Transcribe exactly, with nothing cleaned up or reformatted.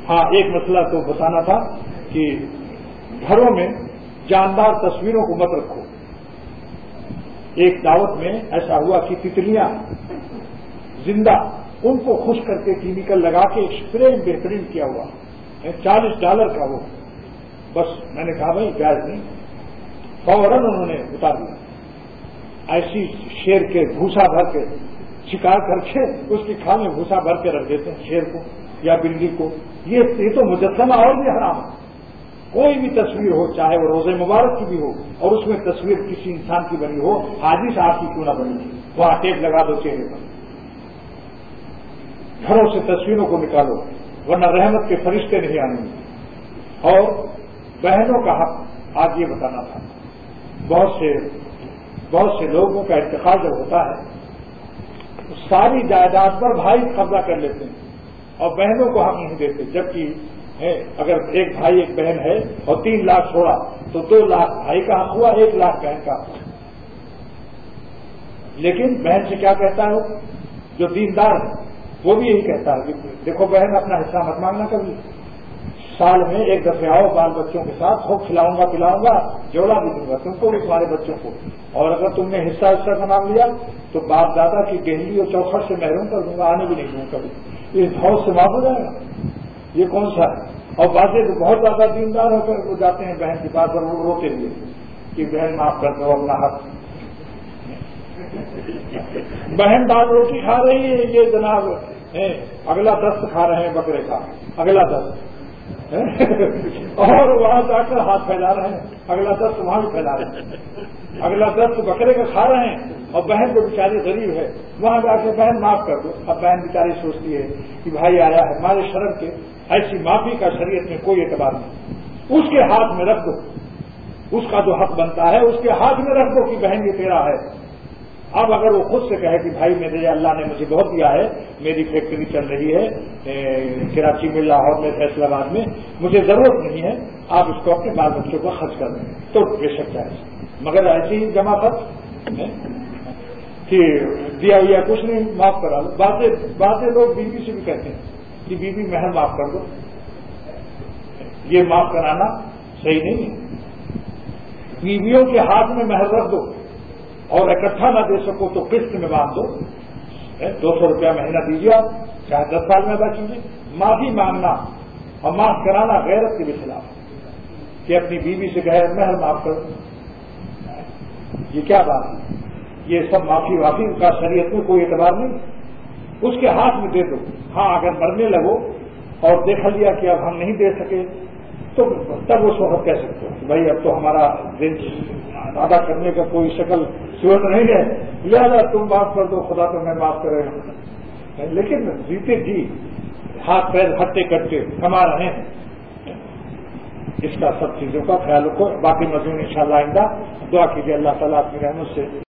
ہاں ایک مسئلہ تو بتانا تھا کہ گھروں میں جاندار تصویروں کو مت رکھو. ایک دعوت میں ایسا ہوا کہ تتلیاں زندہ ان کو خوش کر کے کیمیکل لگا کے ایک اسپرے بہترین کیا ہوا چالیس ڈالر کا وہ. بس میں نے کہا بھائی جائز نہیں, فوراً انہوں نے اتار دیا. ایسی شیر کے بھوسا بھر کے شکار کر کے اس کی کھال میں بھوسا بھر کے رکھ دیتے ہیں شیر کو یا بلی کو. یہ تو مجسمہ اور بھی حرام ہے. کوئی بھی تصویر ہو, چاہے وہ روزے مبارک کی بھی ہو, اور اس میں تصویر کسی انسان کی بنی ہو, حاجی صاحب کی کیوں نہ بنی, وہاں ٹیپ لگا دو چہرے پر. گھروں سے تصویروں کو نکالو ورنہ رحمت کے فرشتے نہیں آنے گے. اور بہنوں کا حق آج یہ بتانا تھا. بہت سے بہت سے لوگوں کا انتقال جب ہوتا ہے تو ساری جائیداد پر بھائی قبضہ کر لیتے ہیں اور بہنوں کو حق نہیں دیتے. جبکہ اگر ایک بھائی ایک بہن ہے اور تین لاکھ چھوڑا تو دو لاکھ بھائی کا حق ہوا, ایک لاکھ بہن کا حق. لیکن بہن سے کیا کہتا ہے وہ جو دیندار ہے, وہ بھی یہی کہتا ہے کہ دیکھو بہن اپنا حصہ مت مانگنا کبھی, سال میں ایک دفعہ آؤ بال بچوں کے ساتھ خوب کھلاؤں گا پلاؤں گا, جوڑا بھی دوں گا تم کو بھی تمہارے بچوں کو, اور اگر تم نے حصہ حصہ کا نام لیا تو باپ دادا کی گہلی اور چوکھٹ سے محروم کر دوں گا, آنے بھی نہیں دوں گا کبھی. اس بہت سے معاف ہو جائے گا. یہ کون سا ہے؟ اور باتیں تو بہت زیادہ دیندار ہو کر وہ جاتے ہیں بہن کی بات پر, وہ روتے ہوئے کہ بہن معاف کر دو اپنا حق. بہن دال روٹی کھا رہی ہے, یہ جناب اگلا دست کھا رہے ہیں بکرے کا, اگلا دست اور وہاں جا کر ہاتھ پھیلا رہے ہیں, اگلا دست وہاں بھی پھیلا رہے ہیں, اگلا دست بکرے کا کھا رہے ہیں, اور بہن تو بیچاری غریب ہے, وہاں جا کے بہن معاف کر دو. اب بہن بیچاری سوچتی ہے کہ بھائی آیا ہے ہمارے شرم کے, ایسی معافی کا شریعت میں کوئی اعتبار نہیں. اس کے ہاتھ میں رکھ دو, اس کا جو حق بنتا ہے اس کے ہاتھ میں رکھ دو کہ بہن یہ تیرا ہے. اب اگر وہ خود سے کہے کہ بھائی میرے اللہ نے مجھے بہت دیا ہے, میری فیکٹری چل رہی ہے کراچی میں, لاہور میں, فیصل آباد میں, مجھے ضرورت نہیں ہے, آپ اس کو اپنے بال بچوں کو خرچ کر دیں تو بے شک جائز. مگر ایسی ہی جمع خرچ کہ دیا ہوا کچھ نہیں, معاف کرا لو. باتیں باتیں لوگ بیوی سے بھی کہتے ہیں کہ بیوی مہر معاف کر دو. یہ معاف کرانا صحیح نہیں ہے. بیویوں کے ہاتھ میں مہر رکھ دو, اور اکٹھا نہ دے سکو تو قسط میں باندھ دو. دو سو روپیہ مہینہ دیجیے آپ, چاہے دس سال میں ادا کیجیے. معافی مانگنا اور معاف کرانا غیرت کے بھی خلاف ہے کہ اپنی بیوی سے کہے مہر معاف کر دو. یہ کیا بات ہے؟ یہ سب معافی وافی کا شریعت میں کوئی اعتبار نہیں. اس کے ہاتھ میں دے دو. ہاں اگر مرنے لگو اور دیکھ لیا کہ اب ہم نہیں دے سکے تو تب اس وقت کہہ سکتے ہو کہ بھائی اب تو ہمارا دن ادا کرنے کا کوئی شکل صورت نہیں ہے, لہٰذا تم معاف کر دو, خدا تو میں معاف کرے گا. لیکن جیتے جی ہاتھ پیر ہٹتے کٹتے کما رہے ہیں, اس کا سب چیزوں کا خیال رکھو. باقی مضمون انشاءاللہ آئندہ. دعا کیجیے اللہ تعالیٰ اپنی رحمت سے